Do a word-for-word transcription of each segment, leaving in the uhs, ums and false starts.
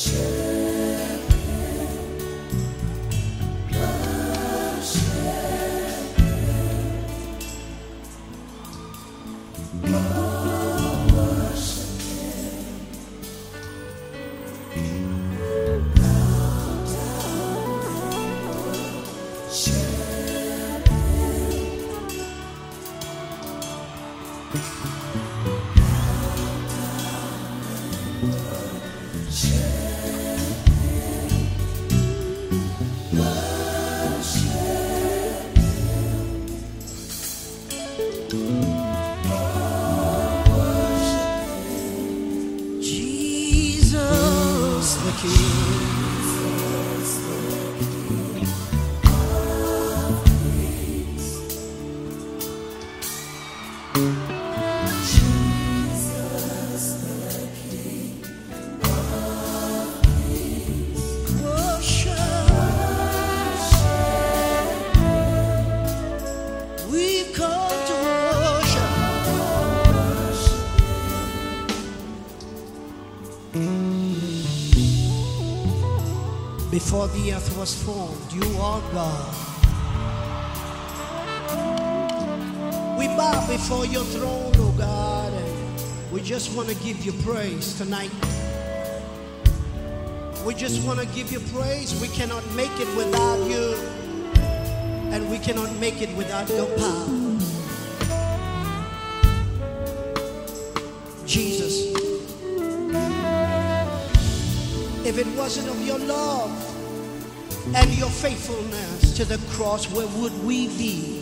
Jesus the King. Before the earth was formed, you are God. We bow before your throne, oh God, and we just want to give you praise tonight. We just want to give you praise. We cannot make it without you, and we cannot make it without your power. Jesus, if it wasn't of your love and your faithfulness to the cross, where would we be?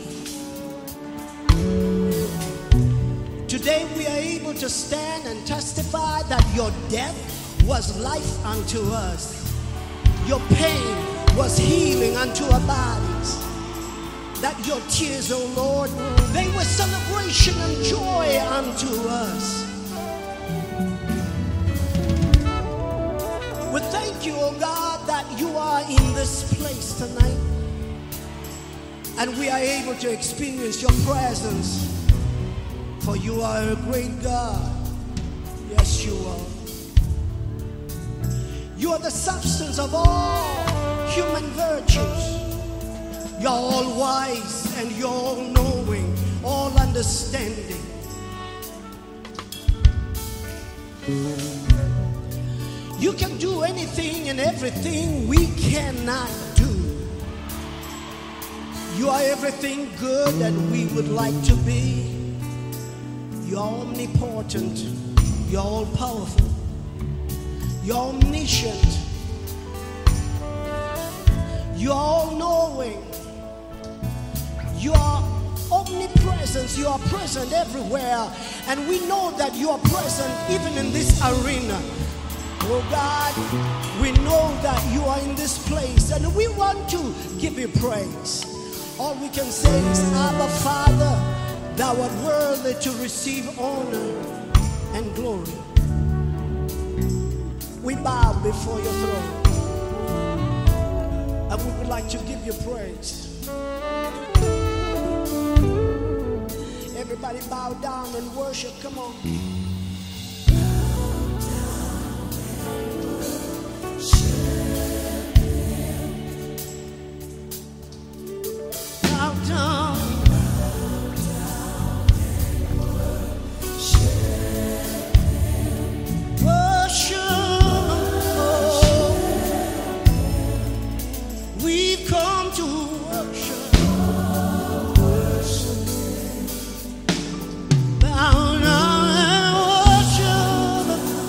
Today we are able to stand and testify that your death was life unto us. Your pain was healing unto our bodies. That your tears, oh Lord, they were celebration and joy unto us. We thank you, oh God, that you are in this place tonight, and we are able to experience your presence, for you are a great God. Yes, you are. You are the substance of all human virtues. You're all wise and you're all knowing, all understanding. You can do anything and everything we cannot do. You are everything good that we would like to be. You're omnipotent. You're all powerful. You're omniscient. You're all knowing. You are omnipresent. You are present everywhere. And we know that you are present even in this arena. Oh God, we know that you are in this place, and we want to give you praise. All we can say is, Abba Father, thou art worthy to receive honor and glory. We bow before your throne, and we would like to give you praise. Everybody bow down and worship. Come on. Bow down. We've come to worship. Bow down and worship.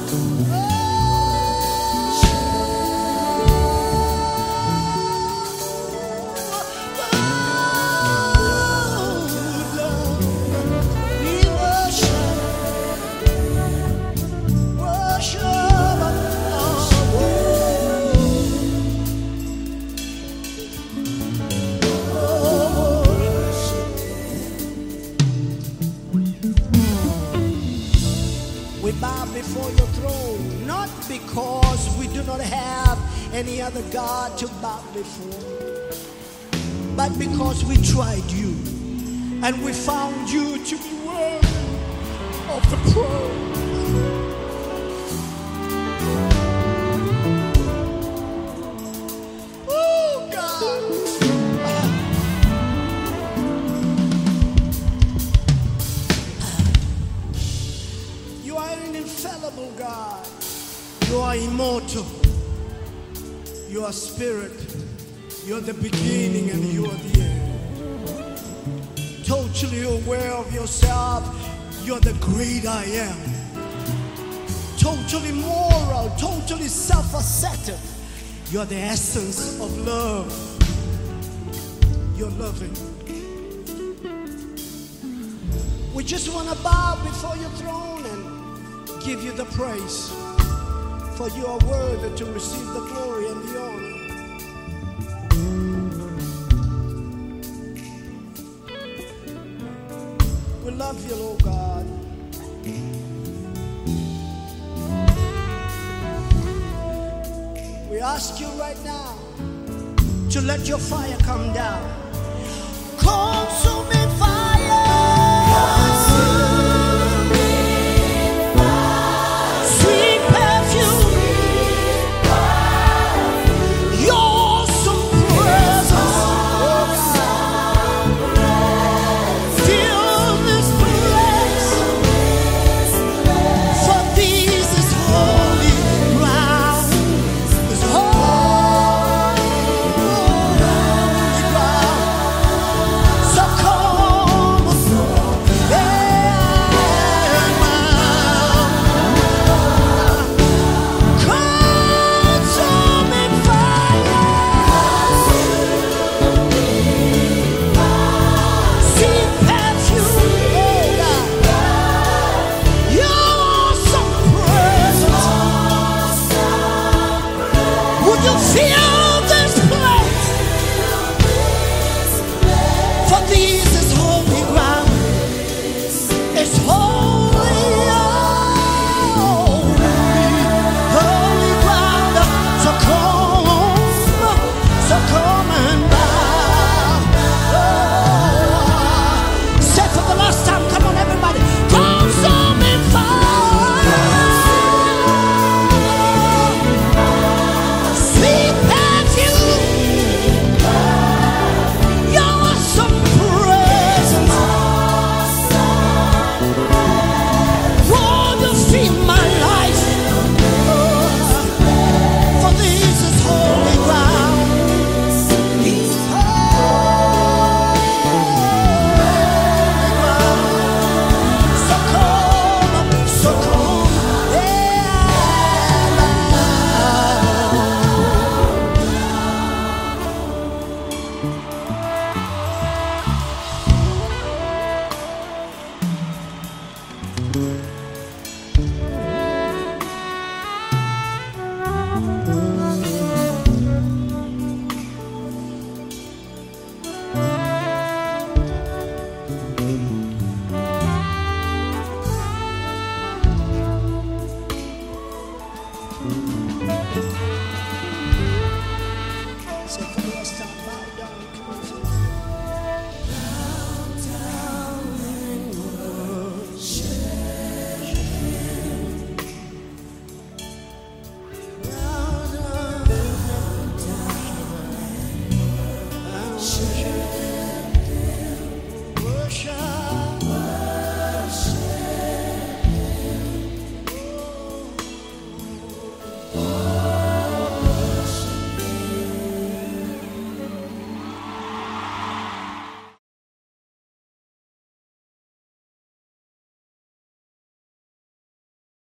We worship. Worship. We bow before your throne, not because we do not have any other God to bow before, but because we tried you and we found you to be worthy of the praise. You are immortal. You are spirit. You are the beginning and you are the end. Totally aware of yourself. You are the great I am. Totally moral, totally self-assertive. You are the essence of love. You're loving. We just want to bow before your throne and give you the praise. For you are worthy to receive the glory and the honor. We love you, Lord God. We ask you right now to let your fire come down. Consuming